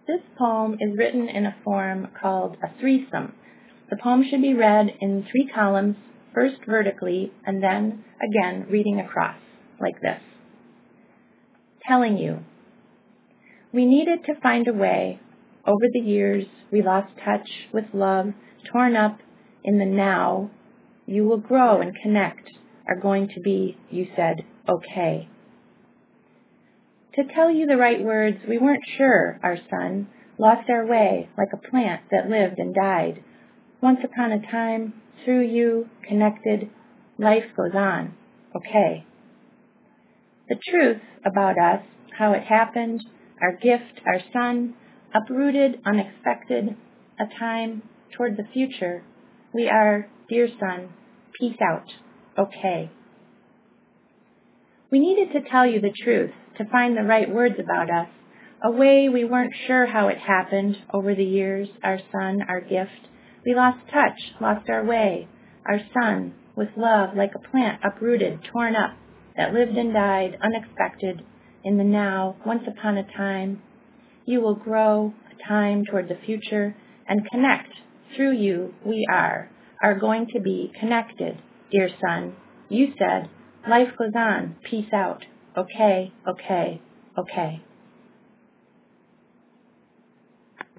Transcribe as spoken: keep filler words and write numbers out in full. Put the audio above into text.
This poem is written in a form called a threesome. The poem should be read in three columns, first vertically, and then again reading across, like this. Telling you. We needed to find a way. Over the years, we lost touch with love, torn up in the now. You will grow and connect, are going to be, you said, okay. To tell you the right words, we weren't sure, our son, lost our way like a plant that lived and died. Once upon a time, through you, connected, life goes on, okay. The truth about us, how it happened, our gift, our son, uprooted, unexpected, a time toward the future. We are, dear son, peace out, okay. We needed to tell you the truth, to find the right words about us, a way we weren't sure how it happened over the years, our son, our gift. We lost touch, lost our way, our son, with love like a plant uprooted, torn up, that lived and died, unexpected, in the now, once upon a time. You will grow, a time toward the future, and connect. Through you, we are, are going to be connected, dear son. You said, life goes on, peace out. Okay, okay, okay.